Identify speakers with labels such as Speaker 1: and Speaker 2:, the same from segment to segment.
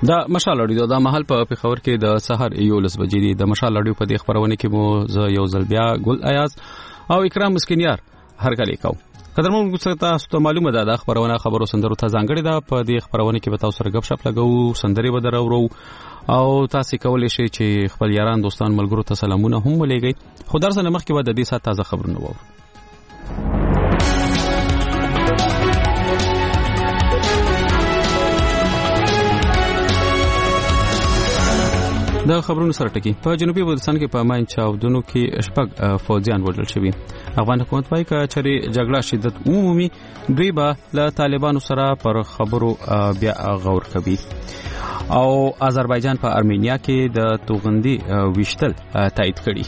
Speaker 1: د مشال اړیو د محل په پیښور کې د سحر 11 بجې دی د مشال اړیو په دې خبرونه کې مو ز یو ځل بیا ګل ایاز او اکرام مسکینیار هرکلی کو قدرمن تاسو ته معلومه ده د خبرونه خبرو سندرو ته ځانګړي ده په دې خبرونه کې به تاسو سره غب شپ لګو سندري به درورو او تاسو کولای شئ چې خپل یاران دوستان ملګرو ته سلامونه هم ولېږئ خو درسنه مخکې به د دې سات تازه خبرونه وورو د خبرونو سره ټکی په جنوبي بلوچستان کې په ماین چاودنو کې شپږ فوجیان وژل شوي افغان حکومت وايي چې جګړه شدت عمومي دوی به له طالبانو سره پر خبرو بیا غور کوي او آذربایجان په ارمینیا کې د توغندي وشتل تایید کړي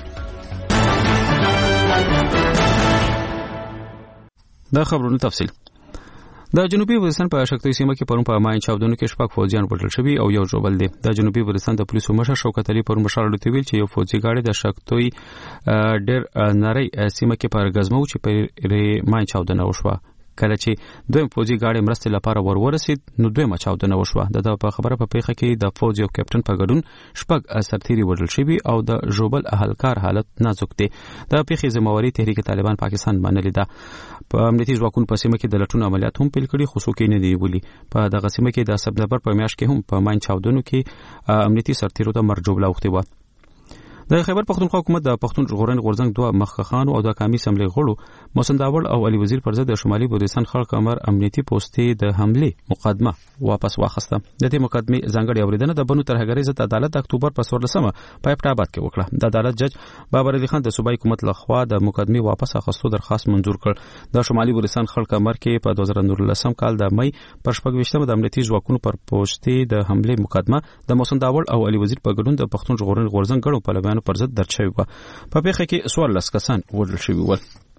Speaker 1: د خبرونو تفصیل د جنوبي بلوچستان په شکتوي سیمه کې پرون په ماین چاودنو کې شپږ فوجیان وژل شوي او یو ژوبل دي د جنوبي بلوچستان د پولیسو مشر شوکت علي پرون مشال ویل چې یو فوجي گاډي د شکتوي ډېر نری سیمه کې پر غزمو چې په ماین چاودنه وشوه کله چې دویم فوجي گاډي مرستې لپاره ورسید نو دویمه چاودنه وشوه د په خبره په پیښه کې د فوج یو کیپټن په ګډون شپږ سرتیري وژل شوي او د ژوبل اهلکار حالت نازک دی د پیښې ذمہواری تحریک طالبان پاکستان باندې ده په امنیتي ځواکونو په سیمه کې د لټون عملیات هم پیل کړي خو څوک نه دی ویلي په دغه سیمه کې د سپتمبر په میاشت کې هم په ماین چاودنو کې امنیتي سرتیرو ته مرجوب لاوخته و د خیبر پختونخوا حکومت د پختون ژغورنې غورځنګ دوه مخخخان او د قومي اسمبلی غړو محسن داوړ او علي وزیر پر ضد د شمالي بلوچستان خلک امر امنیتي پوسټې د حمله مقدمه واپس واخسته د دې مقدمه ځانګړي اوریدنه د بنو ترهګری ضد عدالت د اکتوبر په 14مه په پټاباد کې وکړه د عدالت جج بابر علي خان د صوبایي حکومت لخوا د مقدمه واپس اخستو درخواست منظور کړ د شمالي بلوچستان خلک امر کې په 2019 کال د مې پر 14مه د امنیتي ځواکونو پر پوسټې د حمله مقدمه د محسن داوړ او علي وزیر په ګډون د پختون ژغورنې غورځنګ غړو په لبانو پر ضد درچوي په پیښه کې 14 کسان وژل شوي ول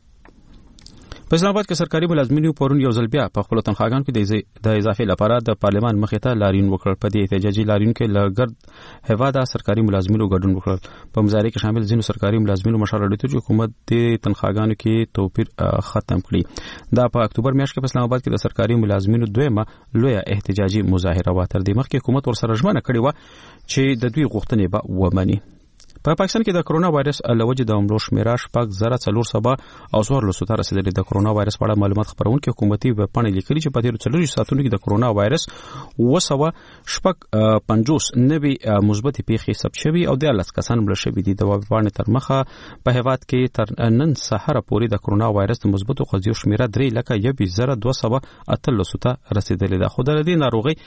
Speaker 1: په اسلام آباد کې سرکاري ملازمینو پرون یو ځل بیا په خپل تنخواګانو کې د اضافه لپاره د پارلمان مخې ته لاریون وکړ په دې احتجاجي لاریون کې لګرد هواده سرکاري ملازمینو ګډون وکړ په مظاهره کې شامل ځینو سرکاري ملازمینو مشوره ورکړه چې حکومت د تنخواګانو کې توپیر ختم کړي دا په اکتوبر میاشت کې په اسلام آباد کې د سرکاري ملازمینو دویمه لویه احتجاجي مظاهره و تر دې مخکې حکومت ورسره ژمنه کړې و چې د دوی غوښتنې به ومني په پاکستان کې د کرونا وایرس لوجه د عمر شمیره شپږ زره 400 او 1400 ته رسیدلې د کرونا وایرس په اړه معلومات خبرون کې حکومتي وبپاڼې لیکلي چې په تیر 40 ساعتونو کې د کرونا وایرس وسوه شپږ 50 نوي مثبت پیښې ثبت شوي او د 10 کسان مړه شوي دي د وبپاڼې تر مخه په هیواد کې تر نن سحر پورې د کرونا وایرس د مثبتو قضیو شمیره 3,218 ته رسیدلې ده خو د دې ناروغي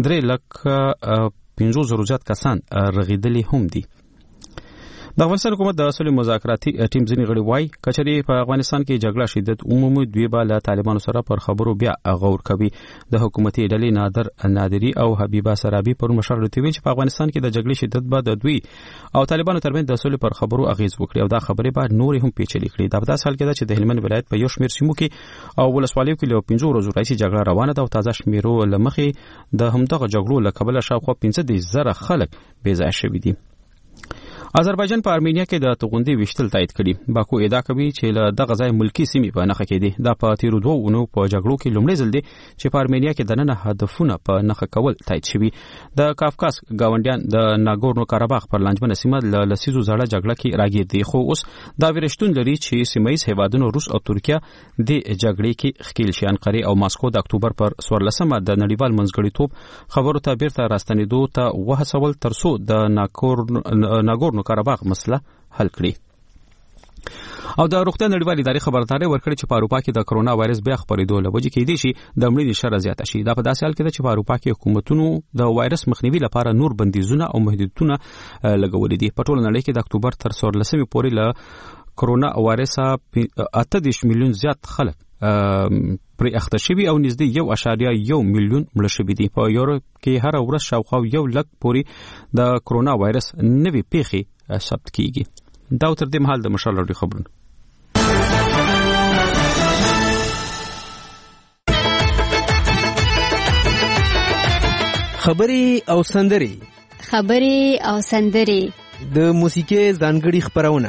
Speaker 1: 3,50,000 زیات کسان رغیدلي هم دي د افغانستان حکومت د اصلي مذاکراتي ټیم ځینې غړي وایي کچري په افغانستان کې جګړه شدت عمومي دوی به له طالبانو سره پر خبرو بیا غور کوي د حکومتي ډلې نادر نادری او حبیبه سرابي پر مشر ویل چې په افغانستان کې د جګړې شدت به د دوی او طالبانو ترمنځ د اصلي پر خبرو اغیز وکړي او دا خبره به نور هم پیچلې کړي دا په داسې حال کې ده چې د هلمند ولایت په یو شمېر سیمو کې او ولسوالیو کې له 15 ورځې راځي جګړه روانه ده او تازه شمیرو لمخې د همدغه جګړو له کبله شاوخوا 15,000 خلک بې ځای شوي دي آذربایجان په ارمینیا کې د توغندي وشتل تایید کړي باکو ادعا کوي چې له دغه ځای ملکی سیمې په نخښه کې دي دا په تیرو 2 اونو په جګړو کې لومړی ځل دی چې په ارمینیا کې د نن هدفونه په نخښه کول تایید شوي د کافکاس گاونډیان د ناګورنو کاراباخ پر لانجمنه سیمه له لسیزو زړه جګړه کې راګیر دي خو اوس دا ویرشتون لري چې سیمایي هیوادونو روس او ترکیه د جګړې کې ښکیل شي انقره او ماسکو د اکتوبر پر 14مه د نړیوال منځګړیتوب خبرو ته بیرته راستنېدو ته وهڅول ترڅو د ناګورنو کاراباخ مسله حل کړي او د روغتیا نړیوال ادارې خبرداري ورکړي چې په اروپا کې د کرونا وایرس بیا خپرېدو لوجه کې دي شي د مړینې شر زیاته شي دا په داسې حال کې ده چې په اروپا کې حکومتونو د وایرس مخنیوي لپاره نور بندیزونه او محدودیتونه لګولې دي په ټول نړۍ کې د اکتوبر تر 14مې پورې له کرونا وایرس 18 میلیون زیات خلک پر اخته شوی او نږدې 1.1 میلیون مړه شوي دي په یورپ کې هر ورځ شاوخوا 1 لک پورې د کرونا وایرس نوې پیښې ثبت کیږي دا تر دې مهال د مشال اړیو خبرونه
Speaker 2: خبري او سندري
Speaker 3: د موسیقي ځانګړي خبرونه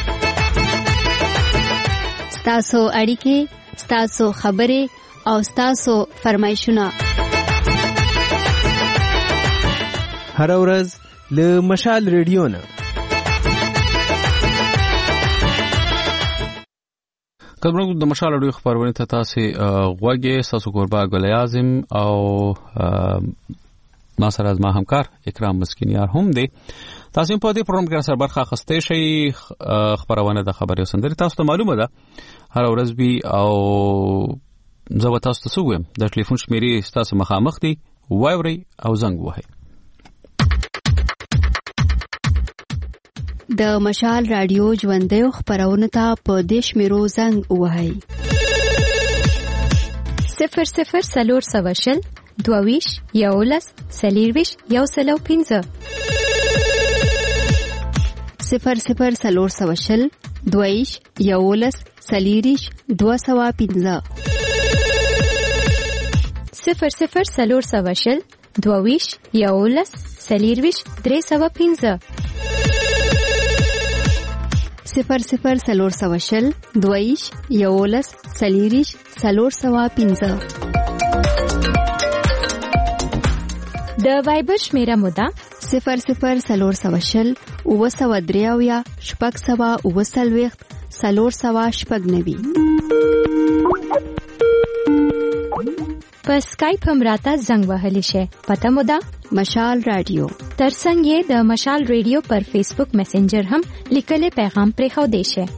Speaker 2: ستاسو اړیکې ستاسو خبري او ستاسو فرمایشونه
Speaker 3: هر ورځ له مشال ریډیو نه.
Speaker 1: کله د مشال ریډیو خبرونه ته تاسو غوږی تاسو قربا ګل اعظم او ما سره از ما همکار اکرام مسکینیار هم دی. تاسو په دې پروګرام کې سره برخه اخیستئ شئ. خبرونه د خبري سندري تاسو ته معلومه ده هر ورځ بي او زه به تاسو ته ووایم د ټلیفون شمیرې تاسو مخامخ دي وایوري او زنګ وهئ.
Speaker 2: د مشال رادیو ژوندۍ خبرونه ته په دې شمیرو زنګ وهئ.
Speaker 4: 00 22 11 40 105
Speaker 2: 00 22 11 40 205
Speaker 4: 00 22 11 40 305
Speaker 2: 00 22 11 40 305
Speaker 4: د وایبر شمیره مودا
Speaker 2: 00 420 903 شپږ 490
Speaker 4: په اسکایپ هم راته زنګ وهلی شي. پته مودا
Speaker 2: مشال رادیو.
Speaker 4: ترڅنګ یې د مشال ریډیو پر فیسبوک میسنجر هم لیکلي پیغام پرې خو دی شي.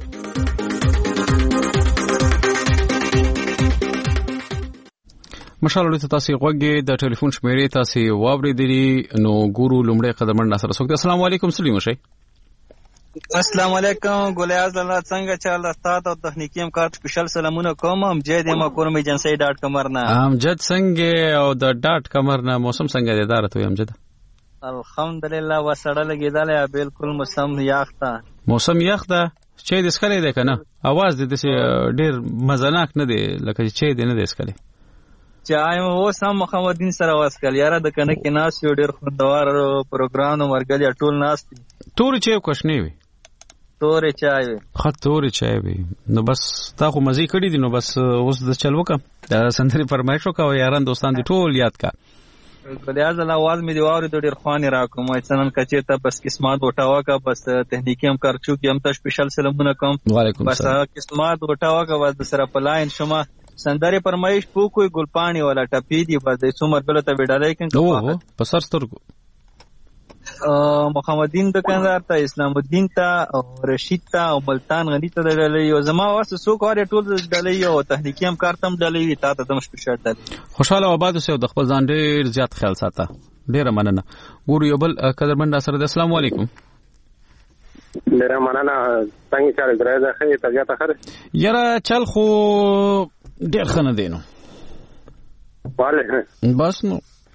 Speaker 1: مشال ریډیو تاسو غوږی د ټلیفون شمیرې تاسو واوریدلی نو ګورو لومړی قدمن ناصر سوک. السلام علیکم سلیم شي.
Speaker 5: السلام علیکم ګل اعظم څنګه چل استاد او تخنیکی همکار سپیشل سلامونه کوم. امجد یم کوم ایجنسی .com نه.
Speaker 1: امجد څنګه او د .com نه موسم څنګه دی دارته امجد؟
Speaker 5: الحمدلله وسړه لګیدله بالکل موسم یاخته.
Speaker 1: موسم یاخته چې د اسکلې ده کنه आवाज د ډیر مزناک نه دی لکه چې دی نه دی اسکلې.
Speaker 5: چای مو سم محمدین سره واسکل یاره د کنه کې ناس یو ډیر خوندور پروګرام ورګل ټول ناس
Speaker 1: تور چای کوښنی وي
Speaker 5: تورې چای وي
Speaker 1: خطورې چای وي نو بس تا خو مزي کړی دي نو بس اوس د چل وکم د سندري فرمایش وکاو یاران دوستان دي ټول یاد کا
Speaker 5: بلیاز الاواز می دی واره د ډیر خواني راکوم چنن کچې ته بس قسمت وټاوا کا بس تخنیکی هم کار چو کې هم ته سپیشل سلامونه کوم.
Speaker 1: وعلیکم السلام.
Speaker 5: بس قسمت وټاوا کا بس سره پلاین شمه سندري فرمایش پوکوي ګلپانی والا ټپی دی بس د څومره بل ته وډالای کین
Speaker 1: اوه په سر سترګو
Speaker 5: محمدین دکاندار ته اسلام الدین ته او رشید ته او ملتان غنی ته ډلې او زما واسه سو کوړې ټول ډلې او تخنیکی هم کار تم ډلې تا ته دمش پښه ډلې.
Speaker 1: خوشاله آباد اوسه د خپل ځان ډیر زیات خیال ساته. ډیر مننه. ګورو یو بل قدرمن سره د السلام علیکم.
Speaker 6: ډیر مننه. څنګه چارې درځه خې طبيعت خره
Speaker 1: یاره چل خو ډیر خنه دینو
Speaker 6: والے
Speaker 1: بس نو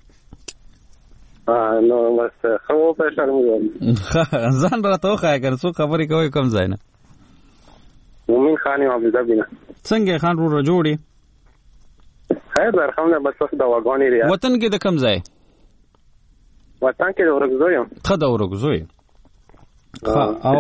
Speaker 6: نو بس خو په شرم
Speaker 1: ځان راته خای کړ څو خبرې کوي کم ځای نه.
Speaker 6: مومن خان او ابو ظبي
Speaker 1: څنګه خان رو جوړي
Speaker 6: خیر درخمنه بس د واغونی لري.
Speaker 1: وطن کې د کم ځای؟
Speaker 6: وطن کې د ورغزو یم.
Speaker 1: ته د ورغزو یې؟ او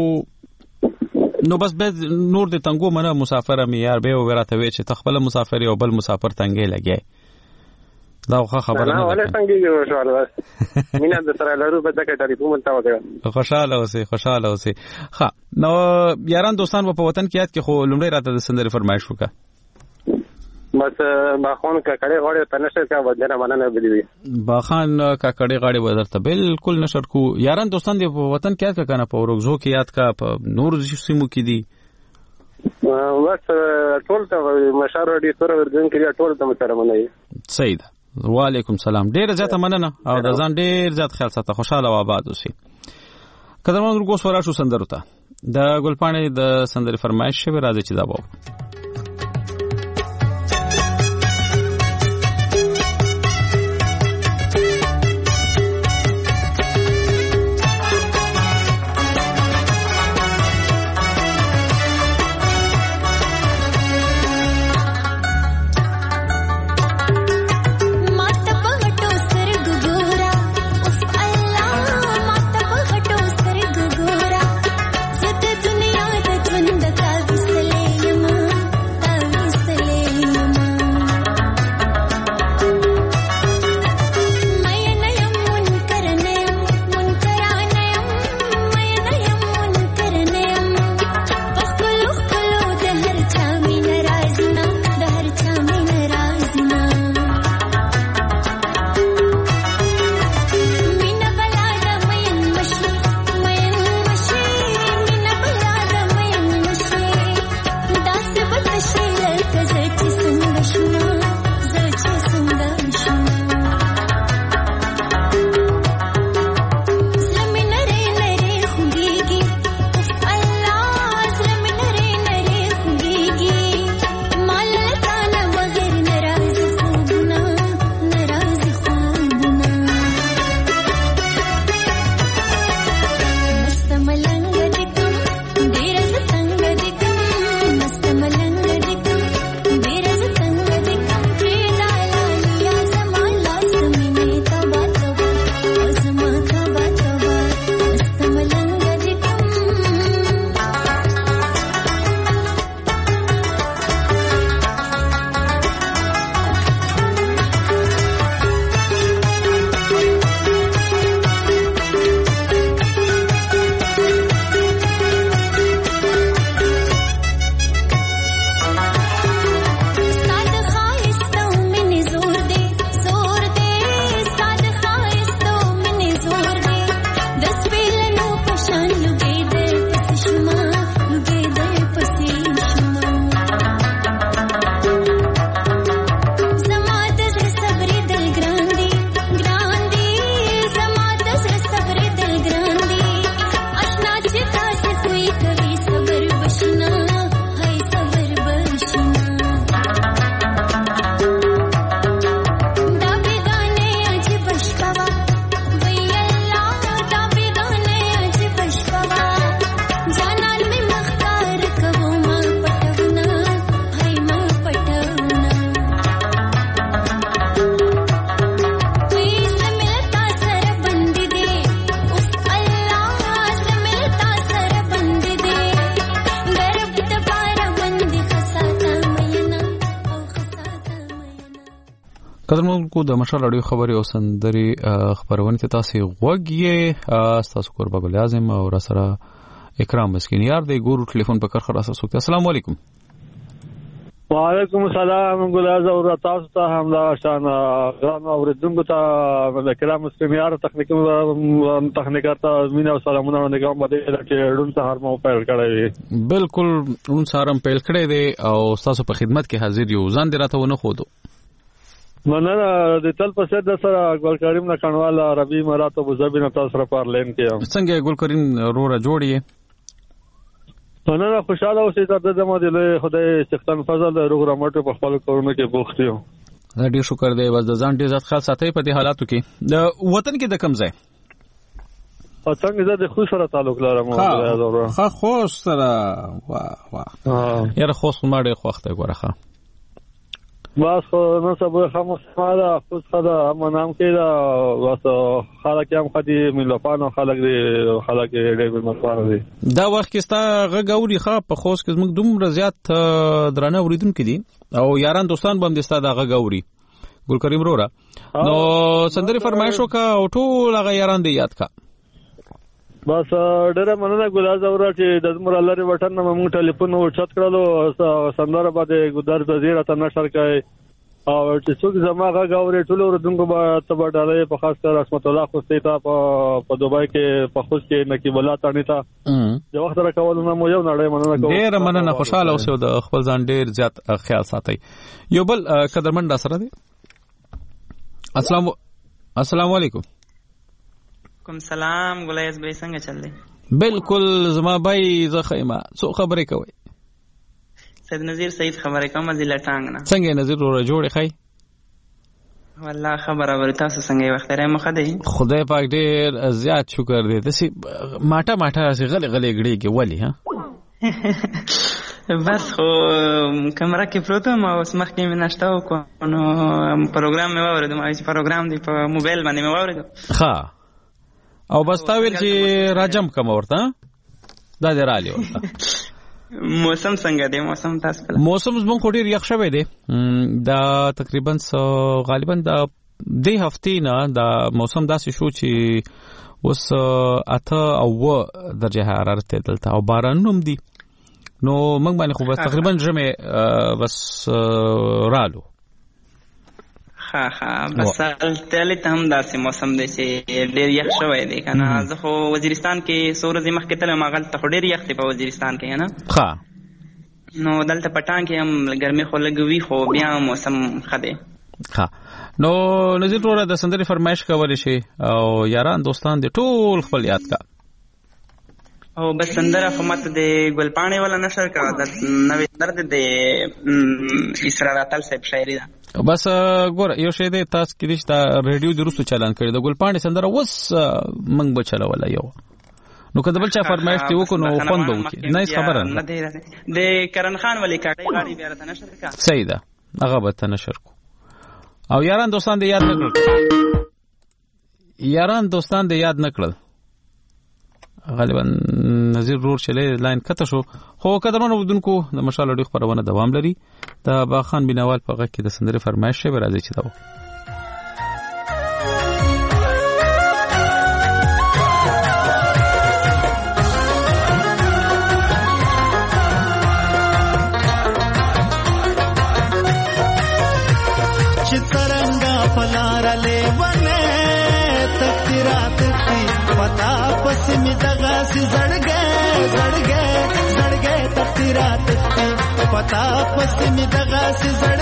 Speaker 1: نو بس به نور د تنګو منه مسافر مې یار به وراته وی چې تخپل مسافر او بل مسافر تنګې لګي دا خبره نه
Speaker 6: ولا څنګه یو شوال بس مینا د سره لرو په دغه ټلیفون ته وځه.
Speaker 1: خوشاله اوسې. ها نو یاران دوستان په وطن کې یاد کې خو لومړی راته د سندري فرمایش وکړه
Speaker 6: بس باخون کاکړې غاړې ته نشر کا ودنه مننه بلی
Speaker 1: باخان کاکړې غاړې ودرته بالکل نشر کو. یاران دوستان دی په وطن کې یاد کا کنه په ورغزو کې یاد کا په نور سیمو کې دي
Speaker 6: بس ټول ته مشار ډی تور ورځن کې ټول ته سره مننه.
Speaker 1: صحیح ده. وعلیکم السلام. ډیر زیاته مننه او د ځان ډیر زیات خیال ساته. خوشاله او آباد اوسئ. قدرمن ورګو سوال شو سندرو ته د ګلپانې د سندري فرمایش شوی راځي چې دا وو.
Speaker 7: दुनिया
Speaker 1: قدرمنونکو د مشال اړیو خبري او سندري خبرونه ته تاسو غوږی تاسو قربا ګل اعظم او را سره اکرام مسکین یار د ګورو ټلیفون په کار خلاص وکړه. السلام علیکم.
Speaker 6: وعلیکم السلام ګل اعظم او تاسو ته هم دا شان غران اوریدونکو ته د اکرام مسکین یار تخنیکر ته مینه او سلامونه ورکوم باندې چې ډون سهار مو پیل کړی. بالکل
Speaker 1: ډون سهار پیل کړی دی او تاسو په خدمت کې حاضر یو. ځان دې راته ونه خودو
Speaker 6: مننه د تل په سر د سره ګل کریم نه کڼوال عربي امارات ابو ظبي نه تاسو سره پارلین کې
Speaker 1: څنګه ګل کریم روره جوړی
Speaker 6: مننه خوشاله اوسئ تر دې ما دې خدای سختن فضل روغ رمټ په خپل کورونه کې بوخت یو.
Speaker 1: ډیر شکر دی. بس د ځان ډیر عزت خاص ساتي په دې حالاتو کې. د وطن کې د کم ځای
Speaker 6: وطن کې د خو سره تعلق لرم.
Speaker 1: ها خو سره واه یاره خو ما ډیر خوښته ګورخه
Speaker 6: بس نو سبا خامخاله خود خدا اما نام کې دا واسه خلک هم خدي ملفانو خلک ډېر ملفانو دي.
Speaker 1: دا وخت کې ستا غوړي ښه په خوست کې زموږ دومره زیات درانه اوریدونکو دي او یاران دوستان به هم دستا دا غوړي ګل کریم رورا نو سندري فرمایشو کا او ټول هغه یاران دی یاد کا.
Speaker 6: بس ډېر مننه ګل اعظم را چې د زموږ لاري وټن موږ ټلیفون ورچت کړلو سندره باندې ګدار وزیر ته نشر کړي او چې څوک زماغه غوړي ټول ورودونکو به تبا ډالې په خاص کر رحمت الله خوستي ته په دوبای کې په خوست کې نقيب الله تانی ته د وخت را کولونه مو یو نړۍ مننه کوم.
Speaker 1: ډېر مننه خوشاله اوسئ د خپل ځان ډېر زیات خیال ساتئ. یو بل قدرمن سره دی. السلام علیکم.
Speaker 7: کوم سلام ګلایز به څنګه چل دی؟
Speaker 1: بالکل زما بای زه خیمه څو خبرې کوي.
Speaker 7: سید نذیر سید خبرې کوم ضلع ټانګ نه.
Speaker 1: څنګه نذیر ور جوړې خای؟
Speaker 7: والله خبره ور تاسو څنګه وخت لري مخه دی.
Speaker 1: خدای پاک ډېر زیات شکر دی. دسی ماټه سي غلې غړيږي ولی ها
Speaker 7: بس خو کمره کې پروت ما اوس مخکې مې ناشته وکړو نو پروګرام مې واورېدم چې پروګرام دی په موبایل باندې مې واورېدم.
Speaker 1: ها او بس تا ویل چې راجم کوم ورته دا دی رالی ورته.
Speaker 7: موسم څنګه دی؟ موسم تاسو کله
Speaker 1: موسم زموږ خو ډیر یخ شوی دی. دا تقریبا غالبا د دې هفتې نه دا موسم داسې شو چې اوس 8 او درجه حرارت دلته او بارانوم دی نو موږ باندې خو بس تقریبا جمع بس رالو.
Speaker 7: ها بس تل ته هم داسې موسم دی چې ډېر یخ شوی دی کنه. زه خو وزیرستان کې سورځي مخکې تل ما غلط خو ډېر یخ دی په وزیرستان کې نه.
Speaker 1: ها
Speaker 7: نو دلته پټان کې هم ګرمي خو لګوي خو بیا موسم خده.
Speaker 1: ها نو نذیر ورته د سندري فرمایش کولای شي او یاران دوستان دي ټول خپل یاد کا
Speaker 7: او بس سندره خو مت د ګلپاڼې ولا نشر کا د نوې درد د اسرا راتل صاحب شاعري ده.
Speaker 1: بس ګور یو شی دی تاسو کې دشت ریډیو د روسو چالان کړی د ګلپاڼې سندره وس منګ بچلا ولا یو نو کله بل چا فرمایش دی وکړو نو خوند وکړي نه خبره
Speaker 7: نه د کرن خان ولی کاټي غاړي بیا راته نشر کا
Speaker 1: صحیح ده هغه به ته نشر کو او یاران دوستان دې یاد نکړل. یاران دوستان دې یاد نکړل غالبا نذیر رور چلے لاین کته شو خو قدرمن ودونکو د مشال اړیو خبرونه دوام لري. د باخان بنوال په غږ کې د سندري فرمایش به راځي چې دا
Speaker 8: चितरंगा पलारा ले बने तकरात की पता पसमी दगा सी जड़ गए तकरात की पता पसमी दगा सी जड़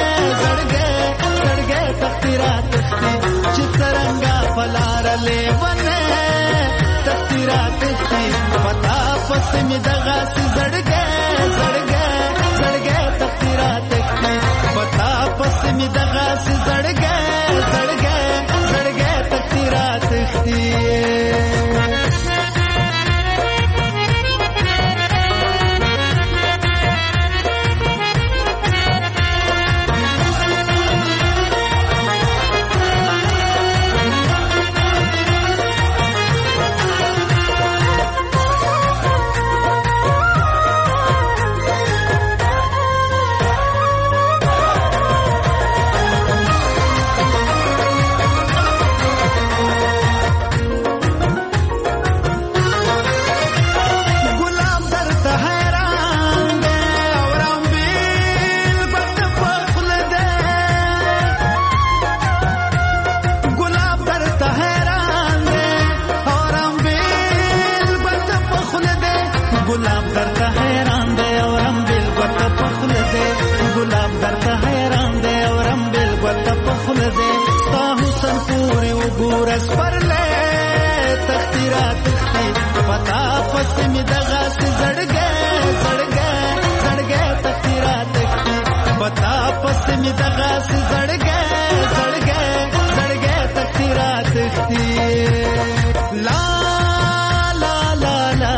Speaker 8: गए तकरात की चितरंगा पलारा ले बने तकरात की पता पसमी दगा सी जड़ गए तकरात की पता पसमी दगा सी जड़ गए तकरात की پتا پس می دغه زړګې زړګې زړګې تخیرا تختی پتا پس می دغه زړګې زړګې زړګې تخیرا تختی لا لا لا لا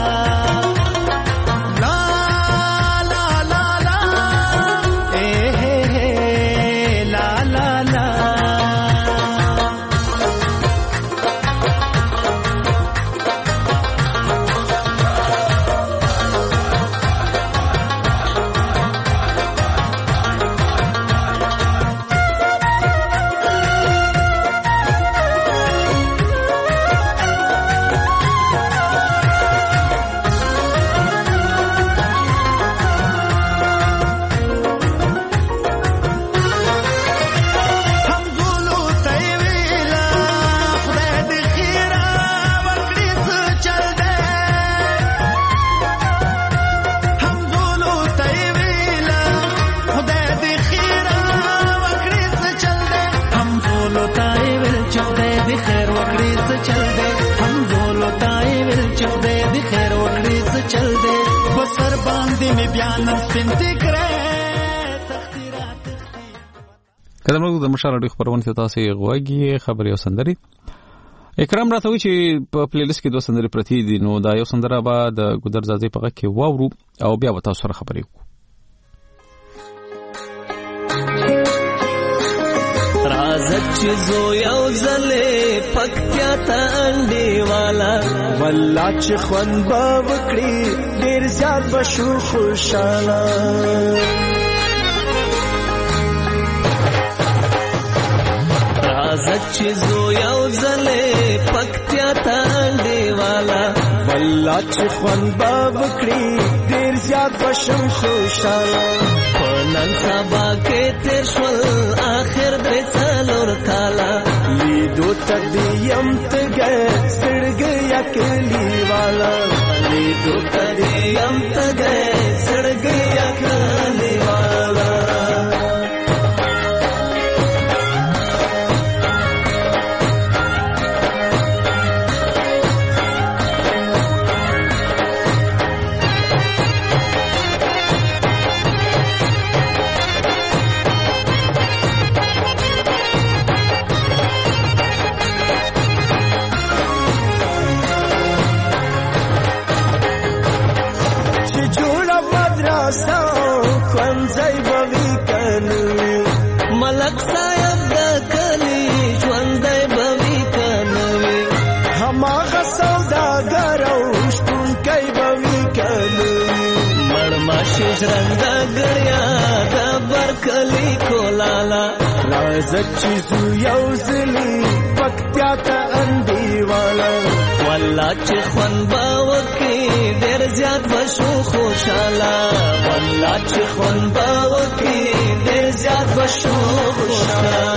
Speaker 1: کله موږ د مشال اړیخ پرونه ته تاسو غوږی خبري او سندري اکرام راته وی چې په پلی لیست کې 2 سندري پرتی دي نو دا یو سندره به د ګودر زازي په کې واورو او بیا به تاسو سره خبري وکړو
Speaker 9: رازت چیزو یو زله پکتیا ته انډي والا والله چې خوان با وکړي ډیر زیات بشو خوشاله رازت چیزو یو زله پکتیا ته انډي والا والله چې خوان با وکړي ډیر زیات بشو خوشاله نن سبا کې تیر شول آخر دې څلور کالا لیدو تدیم تګه سړګ یکلی والا لیدو تدیم تګه سړګ یکلی والا ملک صاحب د کلی ژوندۍ بوي کنوي هماغه سوداګر او شپونکی بوي کنوي مړماشه ژرنده ګړیا د برکلی کولالا رازت چیزو یو زلی پکتیا ته انډي والا والله چې خوان باوکي ډېر زیات بشو خوشاله والله چې خوان باوکي ډېر زیات بشو خوشاله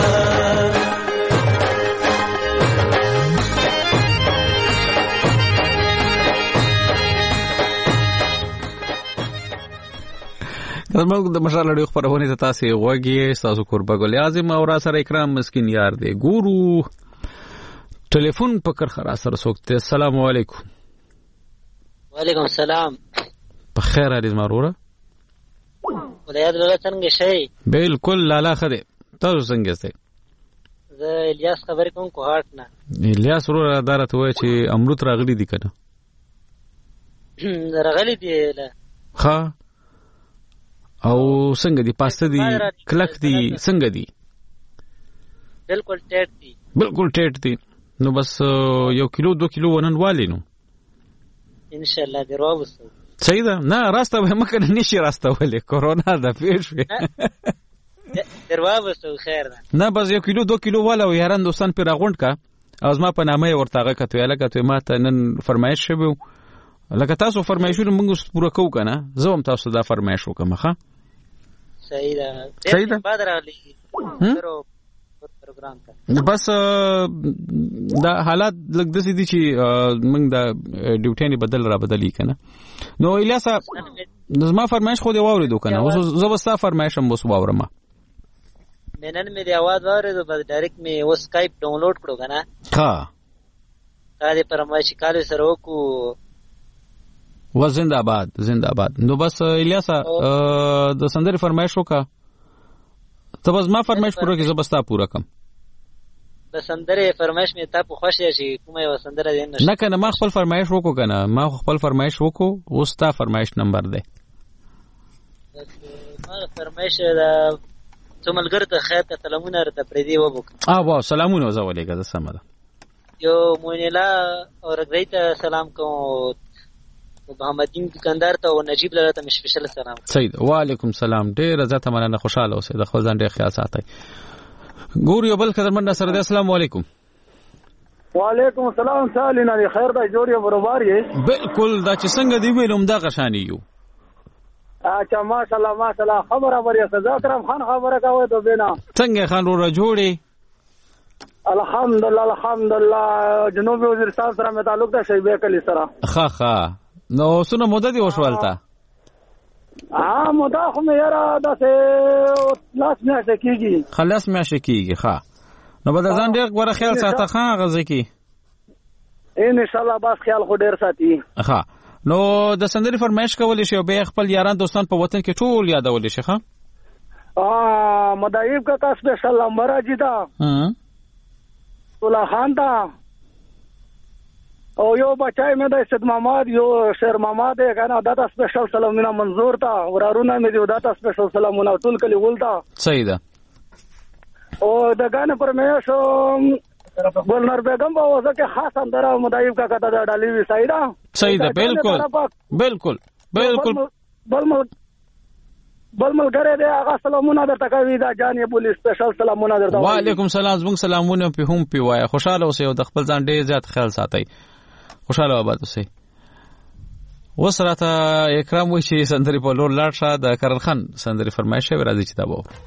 Speaker 1: موږ د مشال اړیخ خبرونه ته تاسو غوږی تاسو قربا ګل اعظم او را سره اکرام مسکین یار دی ګورو ټلیفون پکړ خرا سره سوکته السلام علیکم
Speaker 10: وعلیکم السلام
Speaker 1: په خیر علي مروره
Speaker 10: ولایت له څنګه شي
Speaker 1: بالکل لالا خده تاسو څنګه سته
Speaker 10: زه الیاس خبر کوم کوهاټ نه
Speaker 1: الیاس ورو دارته وای چې امرت راغلی دی کنه
Speaker 10: راغلی دی
Speaker 1: ها او څنګه دی پاسته دی کلک دی څنګه دی
Speaker 10: بالکل ټیټ دی
Speaker 1: بالکل ټیټ دی نو بس 1 کیلو 2 کیلو ونن والی نو
Speaker 10: ان شاء الله دروازه
Speaker 1: صحیح ده نه راسته به مکه نشي راسته ولې کورونا د پیښ
Speaker 10: دروازه خیر ده
Speaker 1: نه بس 1 کیلو 2 کیلو والا و یاران دوستان پر غونډ کا او ما په نامه ورتاغه کتوې لکه ما ته نن فرمایش شوی لکه تاسو فرمایشونه موږ پوره کوو کنه زه هم تاسو دا فرمایش وکم ښه
Speaker 10: صحیح ده بعد راغلی پروګرام ته
Speaker 1: بس دا حالات لګ دسي دي چې موږ دا ډیوټي بدل را بدلی کنه نو الیاس زما فرمایش خو دی واورېدو کنه اوس زه بستا فرمایش هم وس واورم
Speaker 10: نن مې دی आवाज واورېدو بس ډایرکټ مې و سکایپ ډاونلوډ کړو کنه
Speaker 1: ها
Speaker 10: دا دې فرمایش کالو سره وکړو
Speaker 1: و زنده‌باد زنده‌باد. نو بس الیاس د سندري فرمایش وکا ته بس ما فرمایش پوره کې زبستا پوره کم
Speaker 10: د سندري فرمایش می ته په خوښه شي کومه یو سندره دین
Speaker 1: نه کنه ما خپل فرمایش وکړو کنه ما خپل فرمایش وکړو اوس تا فرمایش نمبر دی
Speaker 10: ما فرمایش د څوملګر ته خیر ته سلامونه رته پردي وبک
Speaker 1: واه سلامونه زولېګه د سمه ده
Speaker 10: یو مونیلا اور غریته سلام کوم محمدین دکاندار ته او نجیب لره ته مشفشل سلام
Speaker 1: سید وعلیکم سلام ډیر عزت مننه خوشاله اوسئ د خپل ځان ډیر خیال ساتئ ګور یو بل قدرمن سره السلام علیکم
Speaker 6: وعلیکم السلام سالینا خیر دا جوړ یو برابر یې
Speaker 1: بالکل دا چې څنګه دی ویلم دا غشانی یو
Speaker 6: اچھا ماشاءالله خبره وریا سزا کرم خان خبره کوي ته بنا
Speaker 1: څنګه خان رو جوړي
Speaker 6: الحمدلله جنوبي وزیرستان سره مې تعلق ده شیبه کلی سره
Speaker 1: ښه نو سونه مدد وشولتا
Speaker 6: مدا خو مې یاره داسې لاس میاشتې کېږي
Speaker 1: خلاص میاشتې کېږي ښه نو به د ځان ډېر غوره خیال ساته ښه غزه کې
Speaker 6: انشاءالله بس خیال خو ډېر ساتي
Speaker 1: ښه نو د سندري فرمایش کولی شي او بیا خپل یاران دوستان په وطن کې ټول یادولی شي ښه
Speaker 6: مدایب کا سپیشل نمبر اجیدا الله خان دا او یو بچای مې د سید محمد یو شیر محمد کنه دا سپیشل سلامونه منظور تا ورارونه مې دی دا سپیشل سلامونه ټول کلی ولدا
Speaker 1: صحیح ده
Speaker 6: او د غانه پرمیش ګلنار بیگم په وځه کې خاص اندر مدایب کا کته دا ډالي وی سایدا
Speaker 1: صحیح ده بالکل
Speaker 6: بل ملګری دی هغه سلامونه درته کوي دا جانې بولی سپیشل سلامونه درته
Speaker 1: وعلیکم سلام زموږ سلامونه په هم پی وای خوشاله اوسئ او د خپل ځان ډیر زیات خیال ساتئ خوشاله آباد اوسئ اوس راته اکرام وایي چې سندري په لور لاړ شه د کرن خان سندري فرمایش یې راځي چې دا به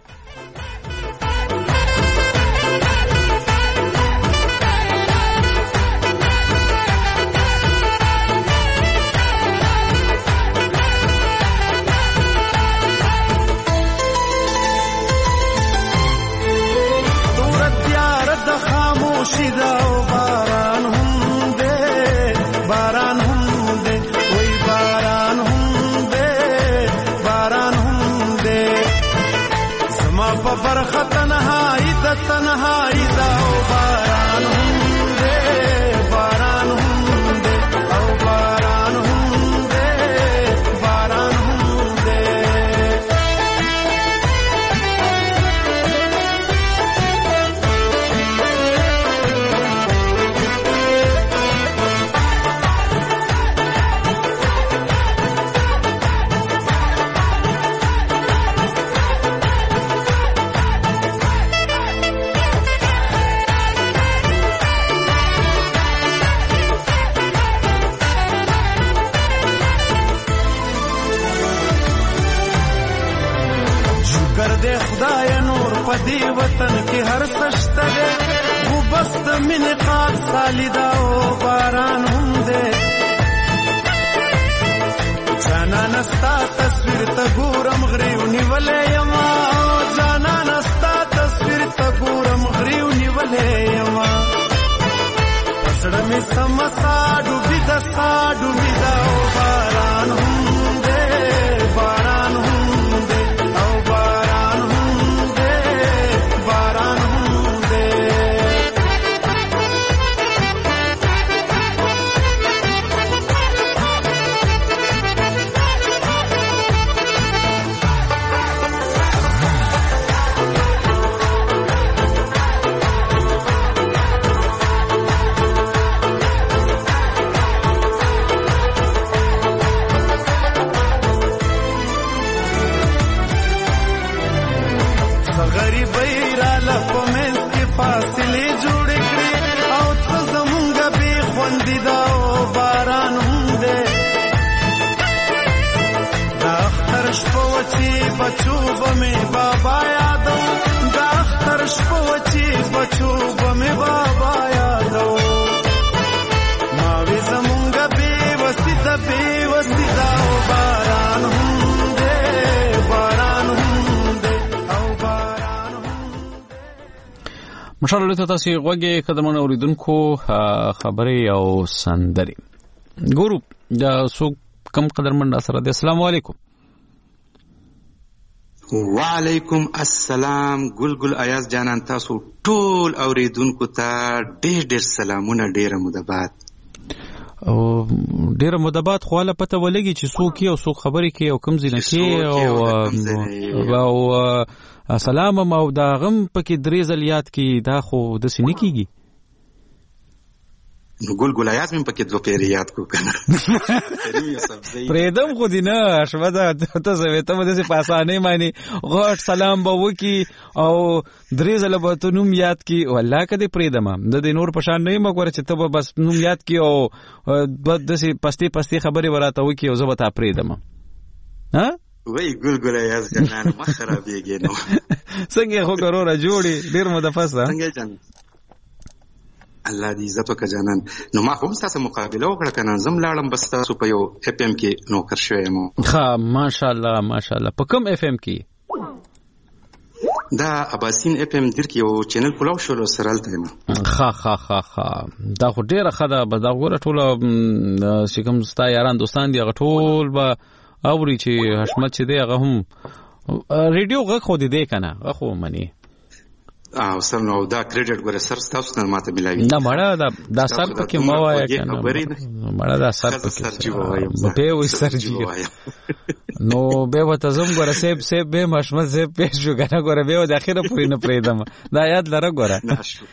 Speaker 1: مشاله ته تاسو غوږی قدمونه اوریدونکو خبرې او سندري ګورو دا سو کم قدرمن سره دی. السلام علیکم.
Speaker 11: وعلیکم السلام. ګل ایاز جانان تاسو ټول اوریدونکو ته ډېر سلامونه. ډېر مدبات
Speaker 1: او ډېر مدبات خو له پته ولګي چې څوک او څوک خبرې کوي او کوم ځینې کوي او سلام او دا غم پکې درې ځل یاد کی. دا خو د سینې کیږي.
Speaker 11: نو ګل ایاز مې پکې دوه پیری یاد کو کنه.
Speaker 1: پریدم خو دی نه اشودا ته زه ته مده په اسانه معنی غوټ سلام به وکي او درې ځله به ته نوم یاد کی. والله کدی پریدم د دې نور پشان نه مګور چې ته بس نوم یاد کی او د دې پستی خبري وراته وکي او زه به تا پریدم. ها
Speaker 11: وای ګل ایاز جنان ما خرابېږي نو
Speaker 1: څنګه خو ګرور جوړي ډیر مدفسه
Speaker 11: څنګه جن الله دې عزت وکړه جانان. نو ما هم تاسو مقابله وکړه کنه زم لاړم بس تاسو په یو اف ام کې نوکر شوم.
Speaker 1: ها ماشاءالله په کوم اف ام کې؟
Speaker 11: دا اباسین اف ام در کې یو چینل کولو شو سرالته ما.
Speaker 1: ها دا خو ډیره خده به دا ګوره ټول چې کوم ستا یاران دوستان دي هغه ټول به اوري چې حشمت چې دی هغه هم ریډیو غږ خو دی کنه هغه خو منی
Speaker 11: او سر نو دا کریډټ ګره سر تاسو نه ماته ملایي
Speaker 1: نه مړه دا سر پکې ما وایا کنه مړه دا سر پکې به وي سرجی نو به وته زم ګره سیب به مشمت سیب پېښ شو کنه ګره به د اخیره پورې نه پریدم. دا یاد لره ګره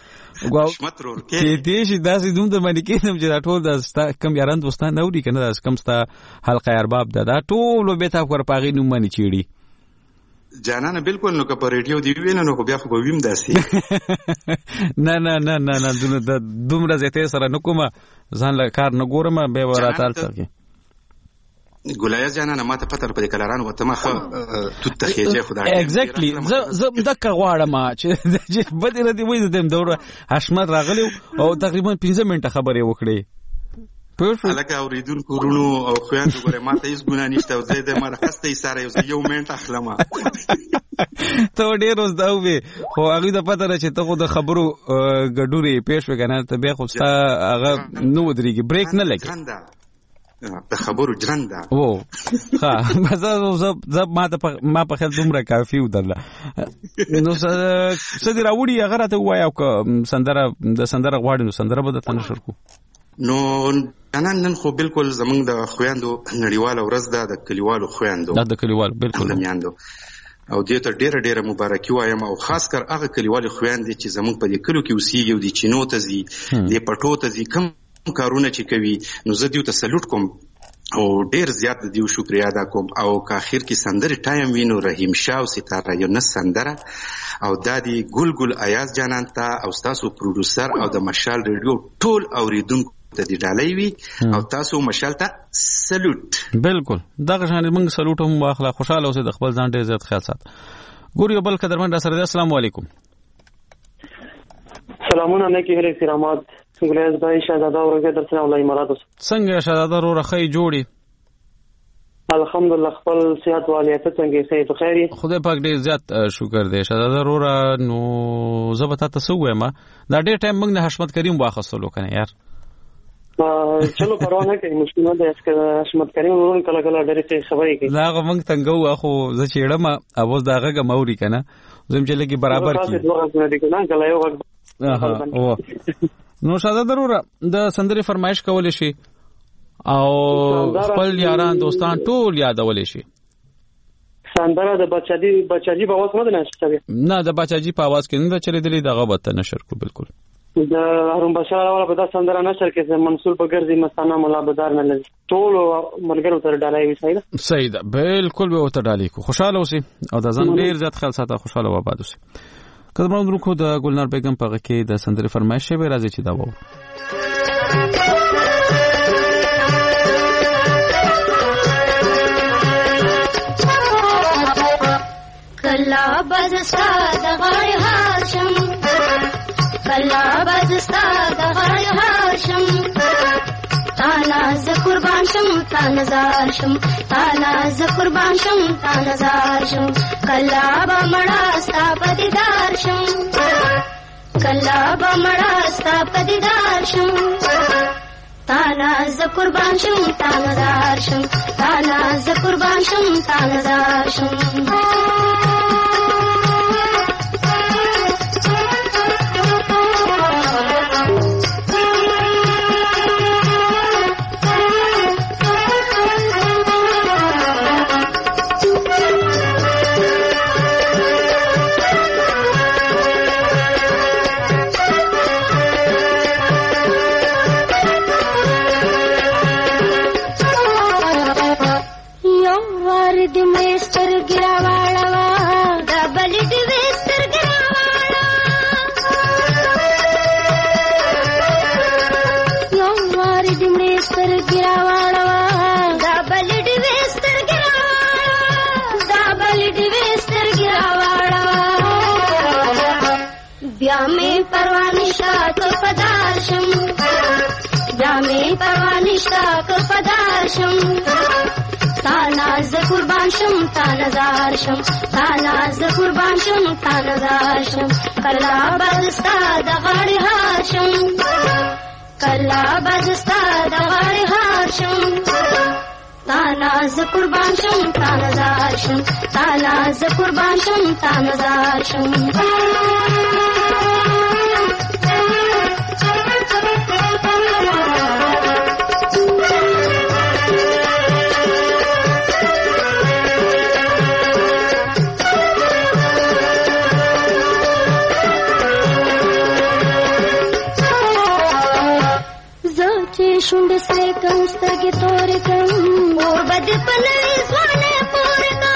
Speaker 1: کې دې شي داسې دوم د باندې کېنم چې دا ټول د کم یاران دوستان نه وړي کنه دا کم ستا حلقه ارباب دا ټول به تا پر پاغي نوم باندې چیړي
Speaker 11: جانانه. بالکل نو که په ریډیو دی وینه نو بیا خو به ویم داسې
Speaker 1: نه دومره زیاته سره نکومه ځان له کار نه ګورم به وراتال څه
Speaker 11: ګلایز جانانه ماته پته په کلاران وته ما خو تو تخیجه خدای
Speaker 1: ایگزیکټلی ز دک غواړم چې بده ردی وې دم دوره حشمت راغلی او تقریبا 15 منټه خبرې وکړې.
Speaker 11: الګا اوریدونکو رونو او خويندو ګره ماته هیڅ ګناه نشته او زه د مرخصتې سره یو منټ اخلم.
Speaker 1: ته ډېر اوس دا وې خو هغه د پته را چې ته خو د خبرو ګډوري پېښ وکنه ته بیا خو ستا هغه نو درېږي بریک نه لګي
Speaker 11: د خبرو جرنده
Speaker 1: او ها زه ما په خیال دومره کافي ودرله نو څه دی راوړي هغه راته ووایه او سندره غواړي نو سندره به درته نشر کو.
Speaker 11: نو نن خو بالکل زمونږ د خویندو نړیواله ورځ ده د کلیوالو خویندو
Speaker 1: د کلیوالو بالکل
Speaker 11: میاندو او دې ته ډېره مبارکي وایم او خاص کر هغه کلیوالو خویندې چې زمونږ په دې کلو کې اوسېږي او د چینو ته ځي د پټو ته ځي کوم کارونه چې کوي نو زه دیو ته سلوټ کوم او ډېر زیات د دیو شکریا ادا کوم. او که اخر کې سندرې ټایم وینو رحیم شاه او ستاره یونس سندره او دا دی ګل ایاز جانان ته او تاسو پروډوسر او د مشال ریډیو ټول اوریدونکو ته دی ډالۍ وي او تاسو مشال ته سلوټ.
Speaker 1: بالکل دغه شان موږ سلوټ هم واخله. خوشاله اوسئ د خپل ځان ډېر زیات خیال سات. ګور یو بل قدرمن را سره دی. السلام علیکم.
Speaker 12: سلامونه نیکی هله کرامات ګلیاز بای شهزاده ورګه درته الله امارات.
Speaker 1: څنګه شهزاده رو رخی جوړي؟
Speaker 12: الحمدلله خپل صحت والیت څنګه صحت خیری
Speaker 1: خدای پاک ډیر زیات شکر دی. شهزاده رو را نو زبتا تاسو وایم دا ډیر ټایم موږ نه حشمت کریم واخصلو کنه یار.
Speaker 12: چلو پروا نه کوي مشکل نه ده چې حشمت کریم ورون کله ډېرې خبرې کوي.
Speaker 1: دا موږ څنګه واخو زه چېړم اوس دا هغه موري کنه زم چې لګي برابر کی نو شهزاده رو د سندري فرمایش کول شي او خپل یاران دوستان ټول یادول شي.
Speaker 12: سندره د بچاجي په आवाज نه نشته
Speaker 1: نه د بچاجي په आवाज کې نه چلی دلی دغه وته نشر کو. بالکل
Speaker 12: د هارون بشار والا په دا سندره نشر کې منصور بغرزي مستانه مولا بدار نه لږ ټول ملګرو تر ډالای وي.
Speaker 1: صحیح ده بالکل به وته ډالای کو. خوشاله اوسئ او د ځان ډیر زیات خیال ساته. خوشاله و آباد اوسئ. کله موږ کو د ګلنار بیگم په کې د سندري فرمایش به راځي چې دا وو.
Speaker 13: کلا بزستا د غړ هاشم کلا بزستا د غړ هاشم تانا ز قربان شم تا نزار شم تانا ز قربان شم تا نزار شم کلا با مړا ستا پدیدار شم کلا با مړا ستا پدیدار شم تانا ز قربان شم تانا زار شم تانا ز قربان شم تانا زار شم ताना ज कुर्बान शम ताना जार शम ताना ज कुर्बान शम ताना जार शम कल्ला बजस्ता दगाड़ी हाशम कल्ला बजस्ता दगाड़ी हाशम ताना ज कुर्बान शम ताना जार शम ताना ज कुर्बान शम ताना जार शम शुंड से कम स्तगे तोर कम और बद पनवे स्वाने पोर का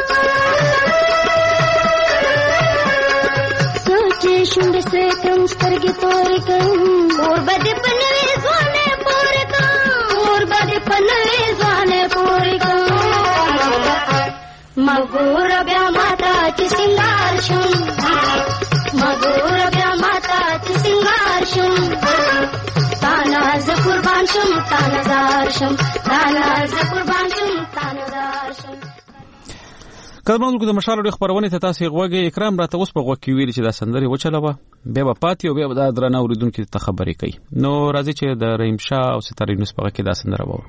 Speaker 13: सोचे शुंड से कम स्तगे तोर कम और बद पनवे स्वाने पोर का और बद पनवे स्वाने पोर का मगोर ब्या माता ची सिंगार शुं मगोर ब्या माता ची सिंगार शुं ताना ज कुर्बान शम ताना जार शम ताना ज कुर्बान शम ताना जार شم.
Speaker 1: کله موږ د مشال لري خبرونه ته تاسو غوږی اکرام راته اوس په غوږ کې ویل چې دا سندري وچلوه بیا په پاتې او بیا د درنه اوریدونکو ته خبرې کوي. نو راځي چې د رحیم شاه او ستاره یونس په کې دا سندره وو.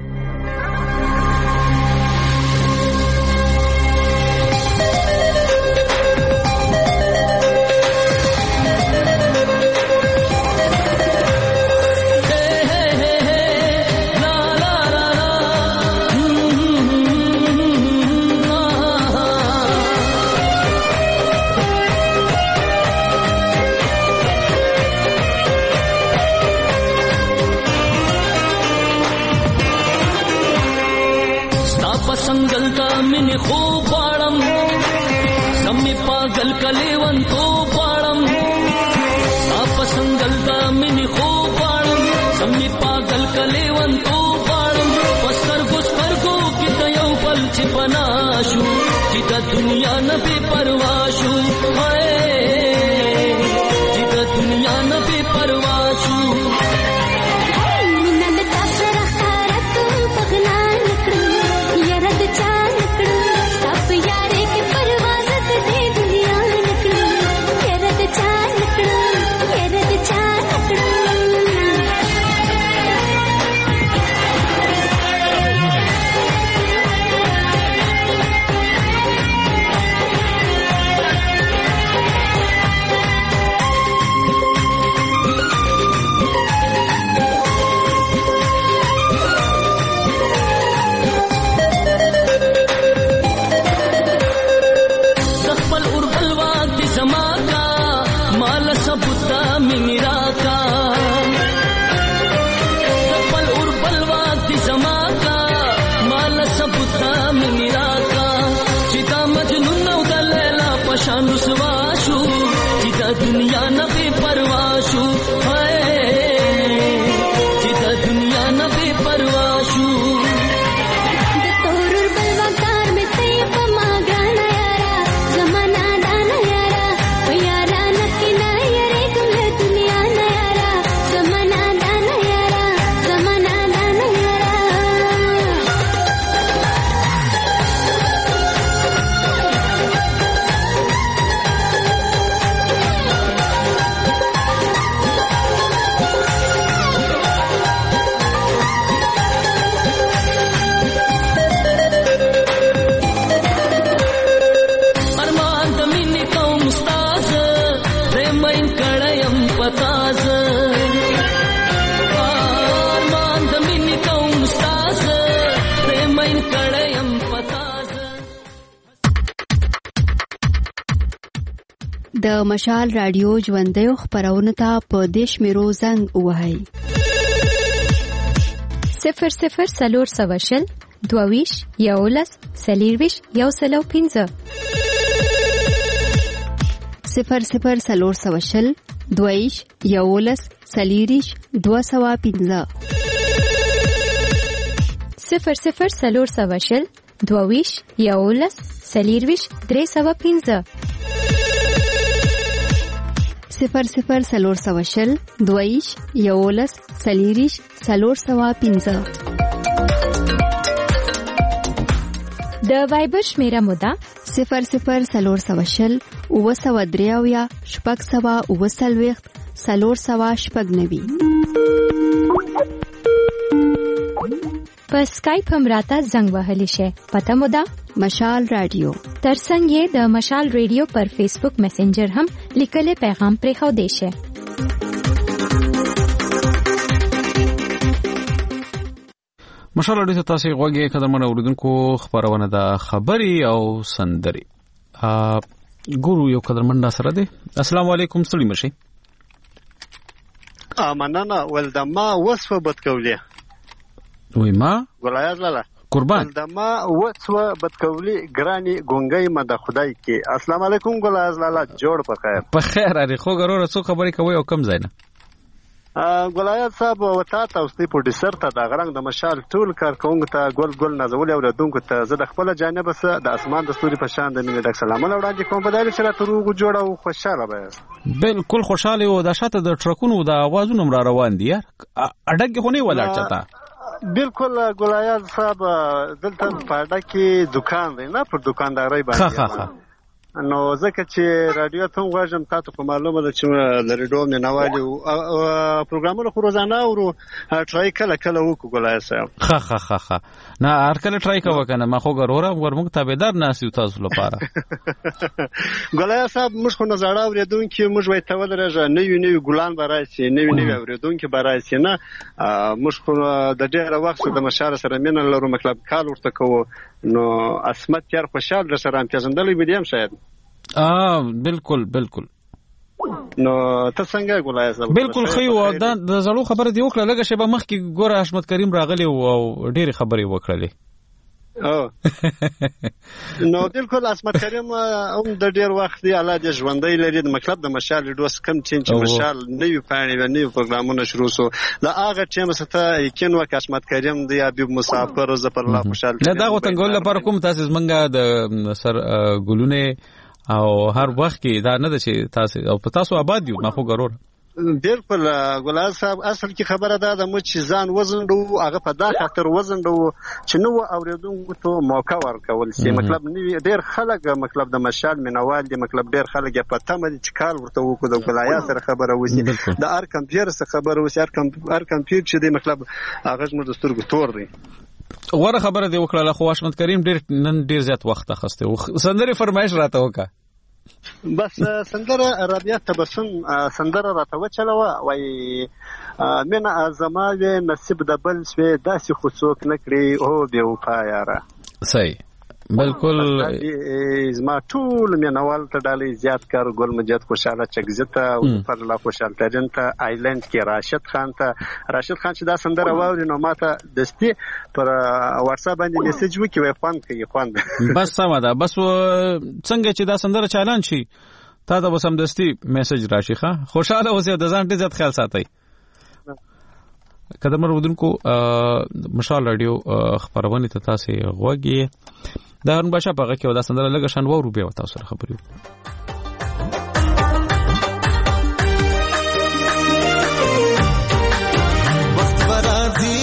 Speaker 9: संगलता मिन खूब पाड़म सम्मी पागल कलेवन तो पाड़म आप संगलता मिन खूब पाड़म सम्मी पागल कलेवन तो पाड़म पस्कर को कितयौ पल छिपनाशु जिदा दुनिया न बेपरवाशु हाय जिदा दुनिया न बेपरवाशु
Speaker 2: د مشال رادیو ژوندۍ خبرونه ته په دیش میرو زنګ وهاي
Speaker 4: 00 سلور سواشل دوویش یولس سلیرویش یوسلو 15
Speaker 2: 00 سلور سواشل دوویش یولس سلیریش 215
Speaker 4: 00 سلور سواشل دوویش یولس سلیرویش 315
Speaker 2: 00 سلور سواشل دوویش یولس سلیریش 315
Speaker 4: د وایبر شمیره مودا
Speaker 2: 00 سلور سواشل اوسودریاویا شپږ سوا اوسلويخت سلور سوا شپږ نوي
Speaker 4: په اسکایپ هم راته زنګ وهلی شي پته مودا
Speaker 2: مشال رادیو
Speaker 4: ترڅنګ یې د مشال رادیو پر فیسبوک میسنجر هم لیکلي پیغام پرېښو دی شي
Speaker 1: مشال رادیو ته تاسو غوږی قدرمن اوریدونکو خبرونه د خبري او سندري ګورو یو قدرمن سره دی السلام علیکم ستړي مشي
Speaker 14: مننه ولدما وصفه بدکوليه
Speaker 1: وای ما
Speaker 14: ولایت لاله
Speaker 1: قربان
Speaker 14: ولدما وصفه بدکولي ګراني ګونګي مده خدای کې السلام علیکم ولایت لاله جوړ په خیر
Speaker 1: لري خو ګورو څو خبرې کوي او کم ځای نه
Speaker 14: ګلایت صاحب وتا تاسو په پروډوسر ته د غرنګ د مشال ټول کارکونکو ته ګل نازول او ردونکو ته زه د خپل جانب سره د اسمان د ستوري په شان د مینې د سلامونه وړاندې کوم په دایره سره تروغ جوړه او خوشاله به
Speaker 1: بالکل خوشاله او د شاته د ټرکونو د اوازونو را روان دي اډګه خو نه ولاړ چتا
Speaker 14: بالکل ګلایت صاحب دلته په اډګه دکان دی نه پر دکانداري باندې نو ځکه چې رادیو ته غواړم تاسو په معلومه ده چې د ریډیو نه نوالي او پروګرامونه خو روزانه او ټرای کله وکړو ګلای صاحب
Speaker 1: ها نه هر کله ټرای کوو کنه ما خو ګورم ورموږ تابعدار ناسیو تاسو لپاره
Speaker 14: ګلای صاحب موږ خو نه زړه اوریدونکو موږ وای ته ولرجه نوی ګلان برایسي نوی اوریدونکو برایسي نه موږ خو د ډیره وخت د مشار سره مینه لرو مطلب کال ورته کوو نو اسمت یار خوشاله سره هم پیژندلې بدیم شاید
Speaker 1: بالکل
Speaker 14: نو ته څنګه ګولای صاحب
Speaker 1: بالکل خو د زړو خبره دی وکړه لګه شی به مخ کې ګوره حشمت کریم راغلی او ډېری خبرې وکړلې
Speaker 14: نو بالکل اسمت کریم هم د ډیر وخت دی الله دې ژوندۍ لري د مطلب د مشال ډوس کم چې مشال نوی پاڼې و نوی پروګرامونه شروع سو دا هغه ټیم ته یقین وک اسمت کریم دی حبیب مسافر زفر الله خوشحال
Speaker 1: نه دا غوتن ګول لپاره کوم تاسو منګه د سر ګلونه او هر وخت کې دا نه ده چې تاسو او په تاسو آباد یو ما خو ګرور
Speaker 14: بالکل ګلال صاحب اصل کې خبره ده د مچ ځان وزن دو هغه په دا خاطر وزن دو چې نو اوریدونکو ته موقع ورکول شي مطلب ډیر خلک مطلب د مشال منوال دي مطلب ډیر خلک په تمه دي چې کال ورته وکړو د ولایت سره خبره وسی د ار کمپیر سره خبره وسی ار کمپیر چې دی مطلب هغه زموږ د سترګو تور دی
Speaker 1: وره خبره دی وکړه خو حشمت کریم نن ډیر زیات وخت اخسته سندره فرمایش راته وکړه
Speaker 14: بس سندره رابعه تبسم سندره راته وچلوه وای مینه زماوی نصیب د بل سوی داسې خو څوک نکړي او بے وفا یاره
Speaker 1: صحیح بالکل
Speaker 14: زما ټول مینوال ته ډالۍ زیات کار ګل مجید خوشاله چګزته او پر الله خوشاله ترين ته آیلند کې راشد خان چې دا سندره واوري نو ماته دستي پر واتس اپ باندې میسج وکي وای خوان
Speaker 1: بس سم ده بس څنګه چې دا سندره چالان شي تا ته وسم دستي میسج راشي ښه خوشاله اوسې د ځان ډیر زیات خیال ساتي قدرمن ودونکو مشال رادیو خبرونه ته تاسو غوږی دا هرن باشا پاګه کې ودا سندره لګه شان وورو به وتا سره خبرې
Speaker 8: وخت برازي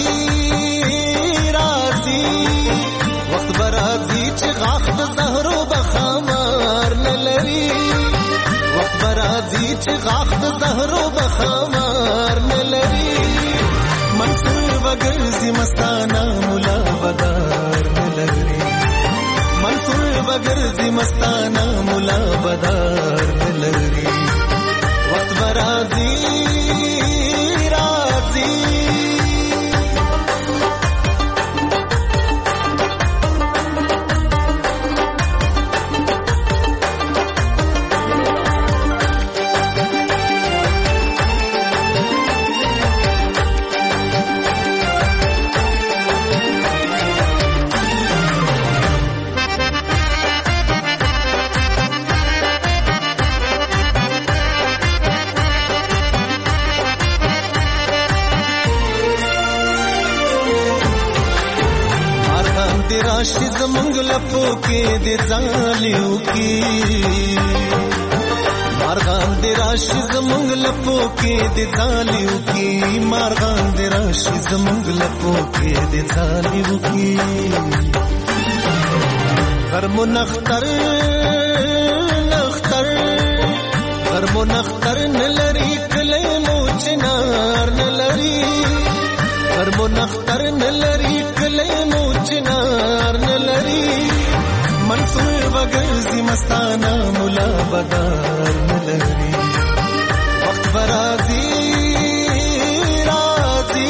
Speaker 8: چې غاخ د زهرو بخمار نلري وخت برازي چې غاخ د زهرو بخمار نلري منصور وګرځي مستانه مولا بدار نلري منصور وګرځي مستانه مولا بدار نلري وخت برازي دې راشي زمونږ لپو کې دې ځالیو کې مارغان دې راشي زمونږ لپو کې دې ځالیو کې مارغان دې راشي زمونږ لپو کې دې ځالیو کې غرمو نختر غرمو نختر نلری کلی مو چنار نلری غرمو نختر نلری کلی مو چنار نلری منصور وگرزی مستانا ملا بدار نلری وقت برازی رازی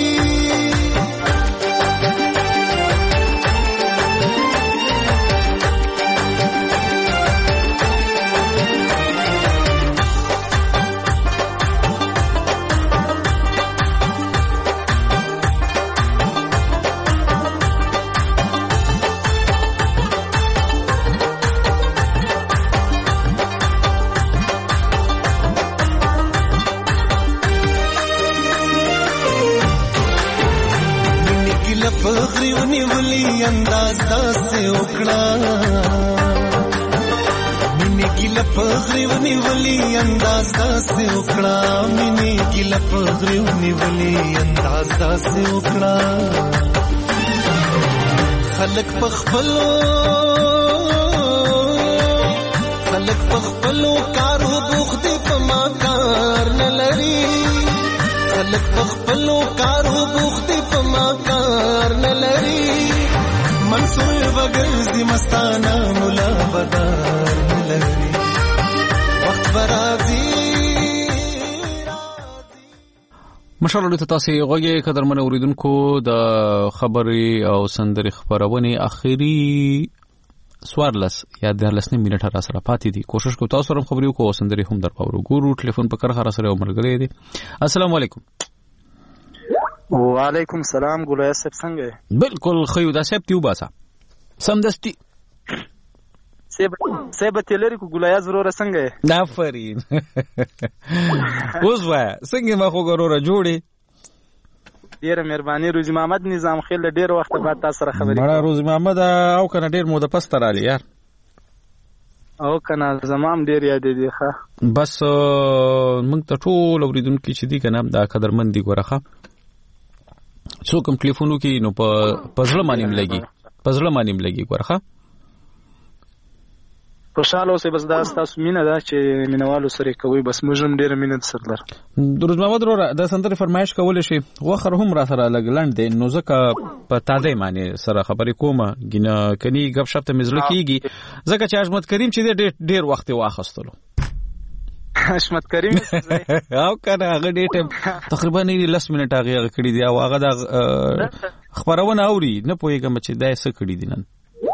Speaker 8: پخریونی ولی انداز داسې وکړه مینې ګیله پخریونی ولی انداز داسې وکړه مینې ګیله پخریونی ولی انداز داسې وکړه خلک پخپلو کارو بوخت په ما کار نه لري خلک پخپلو کارو بوخت په ما کار نه لري منصور وګرځي مستانه مولا بدار نه لري وخت برازي
Speaker 1: مشالله ته تاسو غوږی قدرمن اوریدونکو د خبري او سندري خبرونه اخیری سوارلس یا د لسنې منټه را سره پاتې دي کوشش کوم تاسو سره خبري وکړو سندري هم در پاورو ګورو ټلیفون په کرخه را سره عمرګلې دي السلام علیکم
Speaker 15: وعلیکم السلام ګولای صاحب څنګه
Speaker 1: بالکل خیو دا صاحب تیو باسا سمدستي
Speaker 15: سیب تلری کو ګولای ضرور څنګه
Speaker 1: نافرین اوس وای څنګه ما خو ګورو جوړي
Speaker 15: ډیره مهرباني روزي محمد نظام خیل ډیر وخت بعد تاسو سره خبرې
Speaker 1: مړه روزي محمد او کنه ډیر مو د پستر علي یار
Speaker 15: او کنه زمام ډیر یاد دي ښه
Speaker 1: بس موږ ته ټول اوریدونکو چې دي کنه دا قدرمن دي ګورخه څو کوم ټلیفونو کې نو په پزړه باندې لګي ګورخه
Speaker 15: خوشاله اوسې بس دا تاسو مینه ده چې مینوالو سره کوي بس موږ هم ډیر مینه سره لر
Speaker 1: روز محمد وروره د سندري فرمایش کول شي وخر هم را سره لګلند دي نو ځکه په تازه معنی سره خبرې کومه ګینه کني غب شپ ته مزل کیږي ځکه چې احمد کریم چې ډیر وخت واخستلو
Speaker 15: حشمت کریم
Speaker 1: او کنه هغه ډیټ تقریبا 10 منټه هغه کړی دی او هغه د خبرونه اوري نه پوهیږم چې دا څه کړی دي نن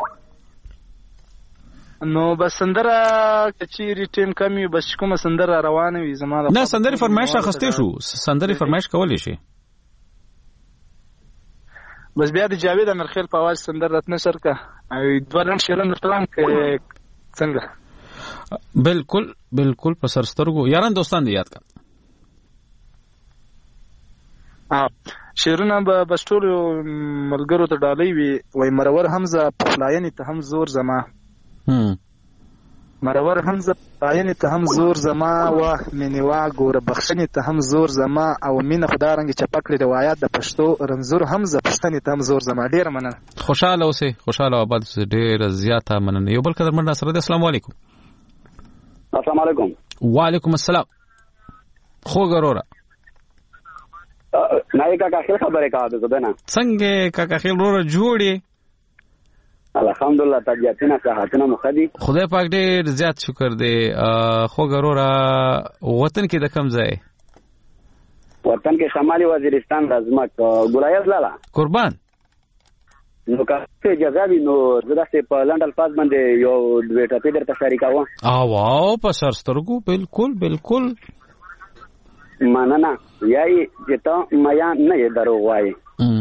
Speaker 15: نو بس سندره کچيري ټیم کمی بس کومه سندره روانه وي زماره
Speaker 1: نه سندري فرمایش اخستې شو سندري فرمایش کولې شي
Speaker 15: بس بیا د جاوید امرخیل په आवाज سندره راتنه شرکه او دوه شیرن پلان کې څنګه بالکل
Speaker 1: په سرسترګو یاران دوستان دی یاد کا
Speaker 15: شیرونه به بشټول ملګرو ته ډالۍ وي وای مرور حمزه پلاین ته هم زور زما مرور حمزه پلاین ته هم زور زما واه منیوا ګور بخښنی ته هم زور زما او مینه خدارنګ چپکړي روایت د پښتو رنزور حمزه پښتنی ته هم زور زما ډیر مننه
Speaker 1: خوشاله آباد ډیر زیاته مننه یو بل قدر مننه سره السلام علیکم
Speaker 16: السلام علیکم
Speaker 1: وعلیکم السلام خو ګورورا
Speaker 16: نای کاکا خیر خبره کا ده زبنه
Speaker 1: څنګه کاکا خیر ورو جوړي
Speaker 16: الحمدلله طبيعتنا صحتنا مخدي
Speaker 1: خدای پاک ډیر زیات شکر دی خو ګورورا وطن کې د کم ځای
Speaker 16: وطن کې شمالي وزیرستان رازمک ګولایز لاله
Speaker 1: قربان
Speaker 16: نو که اجازه وي نو زه داسې په لنډ الفاظ باندې یو دوه ټاپې درته شریکوم
Speaker 1: واو په سرسترګو بالکل
Speaker 16: مننه یای چې ته میان نه یې دروغ وایې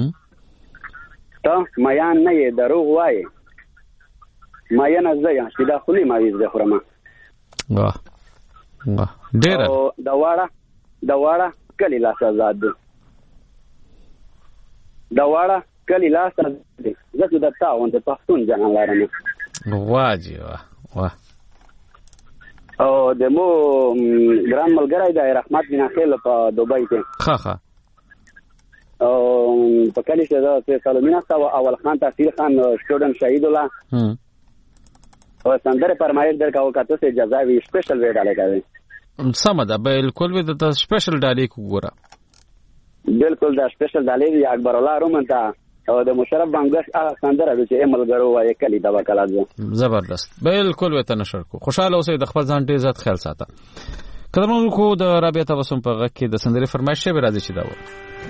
Speaker 16: ته میان نه یې دروغ وایې میانه زه یم چې دا خولي ماویز د خورمه
Speaker 1: واه ډېره
Speaker 16: د واړه کلی لاس آزاد دی د واړه کلی لاسته دی زه خو د تا غوندې پښتون جهان لرم.
Speaker 1: واه جي واه.
Speaker 16: او د مو ګران ملګری دی رحمت بن اخیل په دوبۍ کې.
Speaker 1: ښه
Speaker 16: او په کلی کې د سالومینا او اول خان تحصیل خان سټوډنټ شهید الله او سندره فرمایش درکاو کاته سه جزاوی سپیشل وی ډاله کوي.
Speaker 1: سم ده بالکل وی د سپیشل ډالې کو ګوره.
Speaker 16: بالکل دا سپیشل ډالې دی اکبر الله رومنتا او د مشرف بنگش هغه سندره چې عملګرو وایي کلی دا وکړه.
Speaker 1: زبردست بالکل وی ته نشر کو. خوشاله اوسئ د خپل ځان ډیر عزت خیال ساته. قدرمنو کو د رابطه تبسم په غږ کې د سندره فرمایش به راځي چې دا و.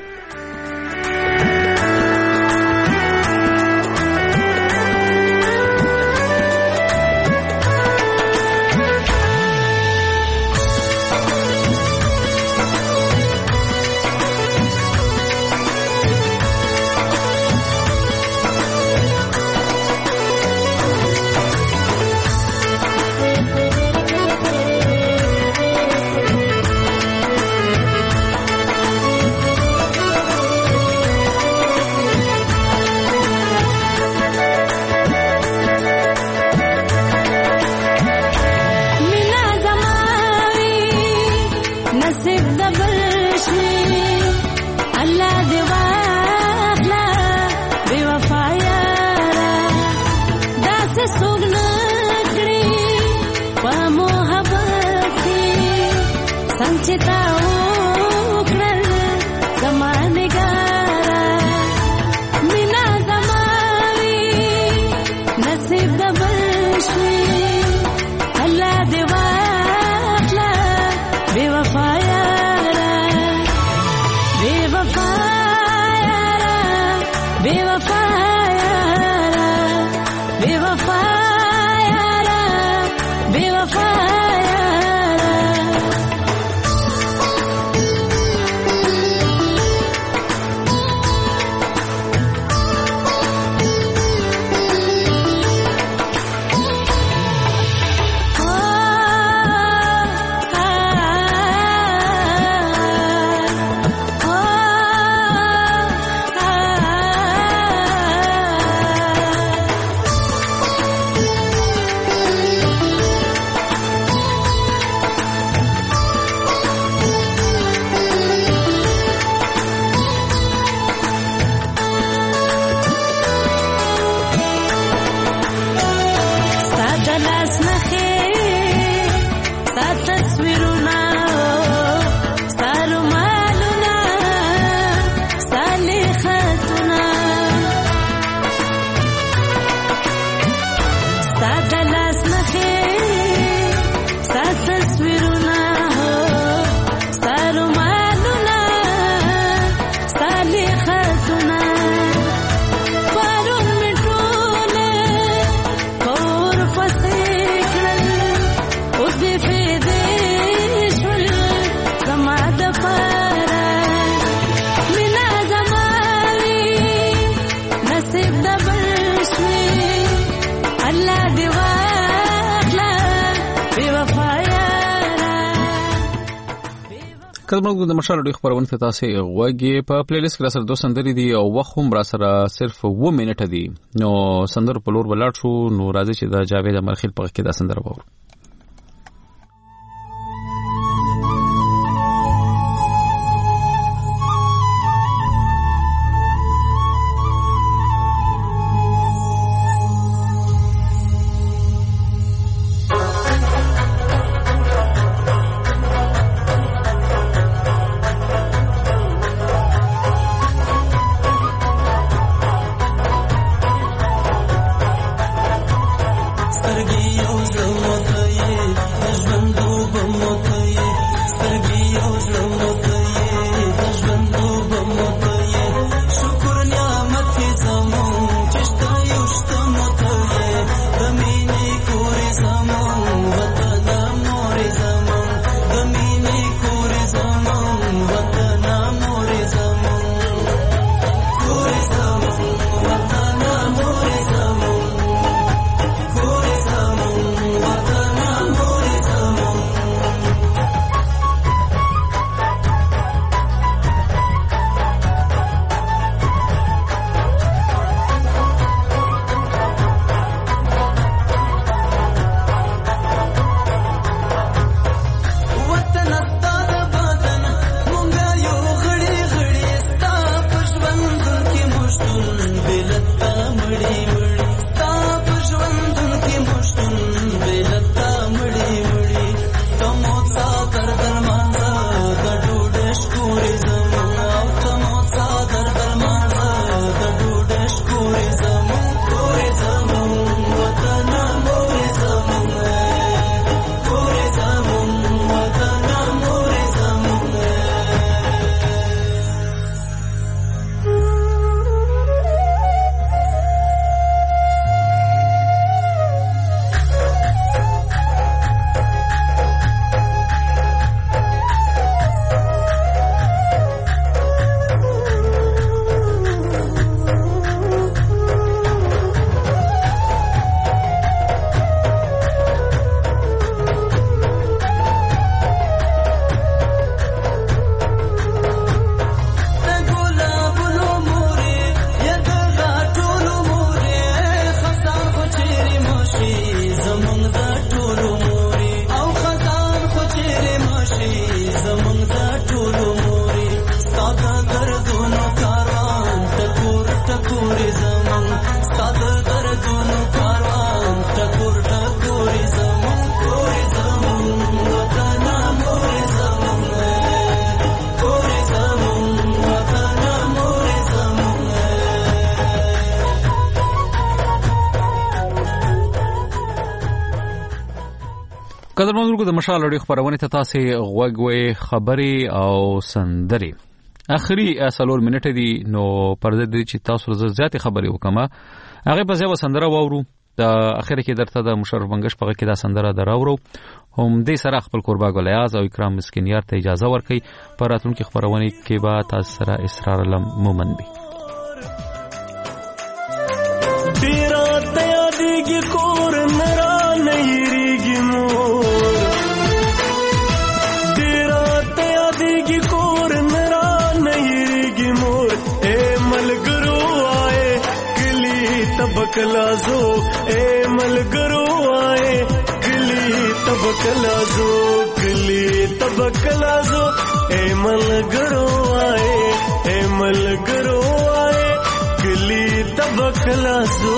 Speaker 1: کله موږ د مشال ډېر خبرونه ته تاسو غوږی په پلی لیست کې را سره دوه سندرې دي او وخت هم را سره صرف 2 منټه دي. نو سندر په لور ولاړ شو. نو راځي چې د جاوید امرخیل په کې دا سندره وورو.
Speaker 17: Watan
Speaker 8: لتا مړی مړی تا په ژوندون کې مشتون لتا مړی مړی تمو څا در درمانځه د ډوډۍ شکورې زمون او تمو څا در درمانځه د ډوډۍ شکورې زمون کورې زمون وطن مورې زمون کورې زمون وطن مورې زمون
Speaker 1: قدرمنو د مشال اړیخ خبرونه ته تاسو غوږوي خبري او سندري اخري سلور منټه دي نو پرده دي چې تاسو زیاتې خبري وکما هغه په ځای سندره وورو د اخر کې درته د مشرف بنگش په کې دا سندره دراورو هم دې سره خپل قربا ګلیاز او اکرام مسکینیار ته اجازه ورکړي پر راتلونکو خبرونه کې به تاسو سره اسرار علم مومن بي
Speaker 9: تیرا تیا دیږي کور نرا نه یریږي مور تیرا تیا دیږي کور نرا نه یریږي مور اے ملګرو آئے کلی تبکلازو اے ملګرو آئے کلی تبکلازو کلی تبکلازو اے ملګرو آئے اے ملګرو آئے کلی تبکلازو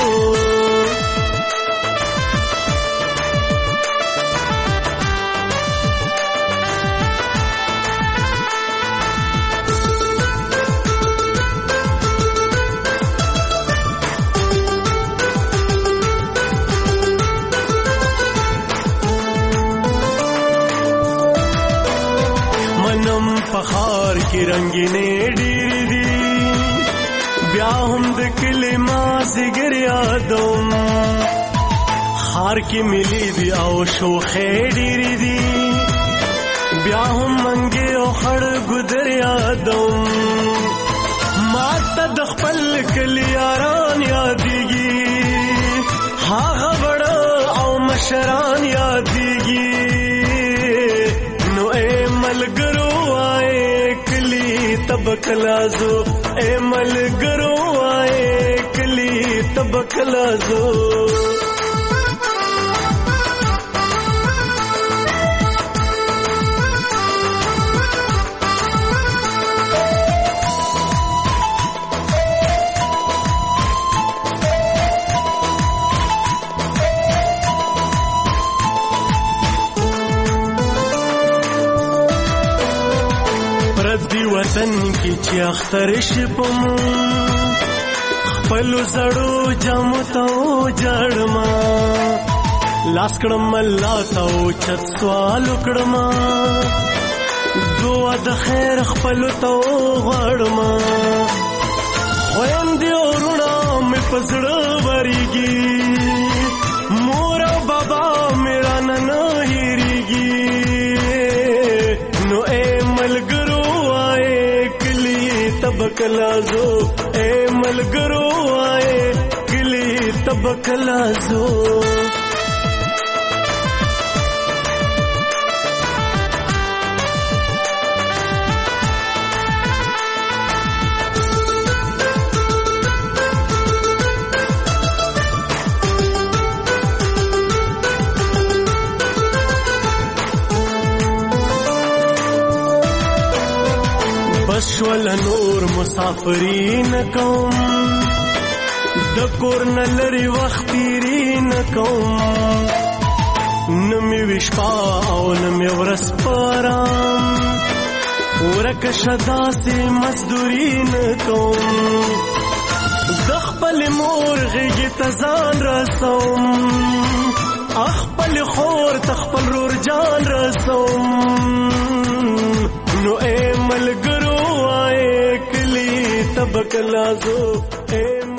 Speaker 9: منم پخار کی رنگینے ډېرې دي بیا هم د کلی مازدیګر یادوم خار کې ملي دي او شوخې ډېرې دي بیا هم منګې او خړ ګودر یادوم ما ته د خپل کلی یاران یادېږي هغه بړه او مشران یادېږي نو اے ملګرو آئے کلی تبکلازو اے ملګرو آئے کلی تبکلازو وطن کی چې اختر شپم خپل زړو جامو ته جړما لاس کړم الله ته چت سوال کړم دعا د خیر خپل ته غړما خويندې ورونه مې پزړه وريږي مور او بابا میرا نن هېریږي نو اے ملګرو تبکلازو اے ملګرو آئے کلی تبکلازو بشول نور مسافرین کوم د کور نه لري وخت تیری نه کوم نه مې وشپا او نه مې ورځ پرام ورکه شدا سي مزدوري نه کوم د خپل مور غېږې ته ځان رسوم خپل خور ته خپل رور جان رسوم نو اے ملګرو وای کلی تبکلا زو